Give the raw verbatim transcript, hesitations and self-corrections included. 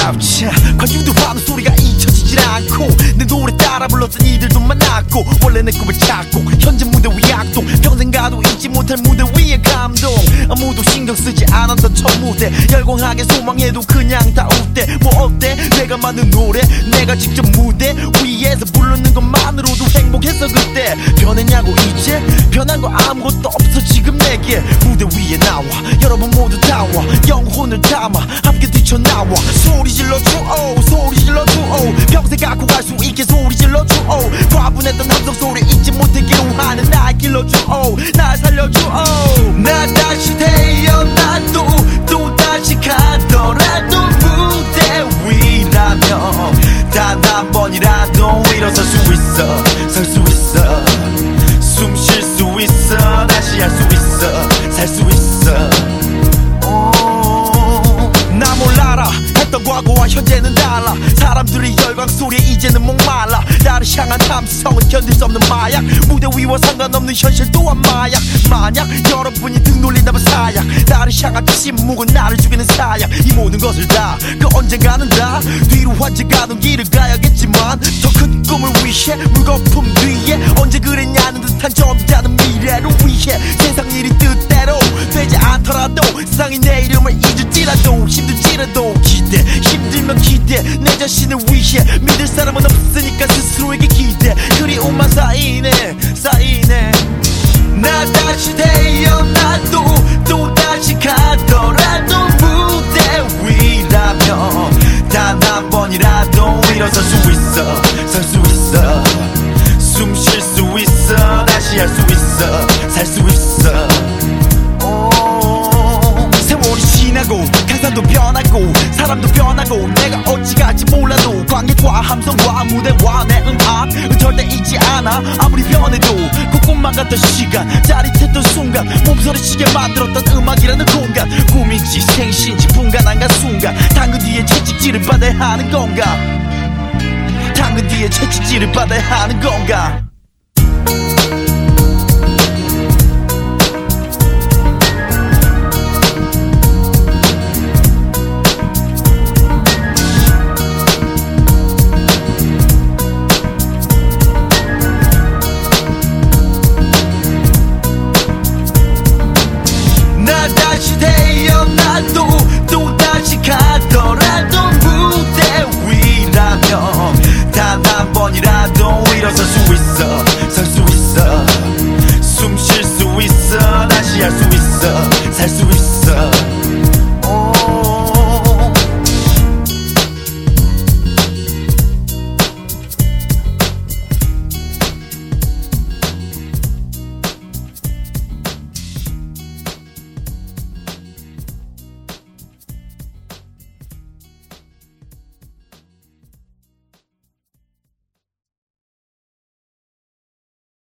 자, 과유도 하는 소리가 잊혀지질 않고 내 노래 따라 불렀던 이들도 많았고 원래 내 꿈을 찾고 현재 무대 위 악동 평생 가도 잊지 못할 무대 위의 감동 아무도 신경 쓰지 않았던 첫 무대 열광하게 소망해도 그냥 다 웃대 뭐 어때 내가 만든 노래 내가 직접 무대 위에서 부르는 것만으로도 행복했어 그때 변했냐고 이제 변한 거 아무것도 없어 지금 내게 무대 위에 나와 여러분 모두 다와 영혼을 담아 함께 뛰쳐나와 소리 질러줘 오 소리 질러줘 오 평생 갖고 갈 수 있게 소리 질러줘 오 과분했던 함성 소리 잊지 못하기로 하는 날 길러줘 오 날 살려줘 오 나 다시 태어나도 또 다시 가더라도 무대 위라면 단 한 번이라도 일어설 수 있어 설 수 있어 숨 쉴 수 있어 다시 할 수 있어 살 수 있어 나 몰라라 했던 과거와 현재는 달라 사람들의 열광 소리에 이제는 목말라 나를 향한 함성은 견딜 수 없는 마약 무대 위와 상관없는 현실 또한 마약 만약 여러분이 등 놀린다면 사약 나를 향한 침묵은 나를 죽이는 사약 이 모든 것을 다 그 언젠가는 다 뒤로 환지가는 길을 가야겠지만 더 큰 꿈을 위해 물거품 뒤에 언제 그랬냐는 듯한 점잖은 미래를 위해 세상 일이 뜻대로 되지 않더라도 세상이 내 이름을 잊을지라도 힘들지라도 기대 힘들면 기대 내 자신을 위해 믿을 사람은 없으니까 스스로에게 기대 그리움만 쌓이네 쌓이네 나 다시 태어나도 또 다시 가더라도 무대 위라면 단 한 번이라도 일어설 수 있어 설 수 있어 숨 쉴 수 있어 다시 할 수 있어 살 수 있어 세월이 지나고 가사도 변하고 사람도 변하고 내가 어찌 갈지 몰라도 관객과 함성과 무대와 내 음악은 절대 잊지 않아 아무리 변해도 그 꿈만 같던 시간 짜릿했던 순간 몸서리치게 만들었던 음악이라는 공간 꿈인지 생신지 분간한간 순간 당근 뒤에 채찍질을 받아야 하는 건가 당근 뒤에 채찍질을 받아야 하는 건가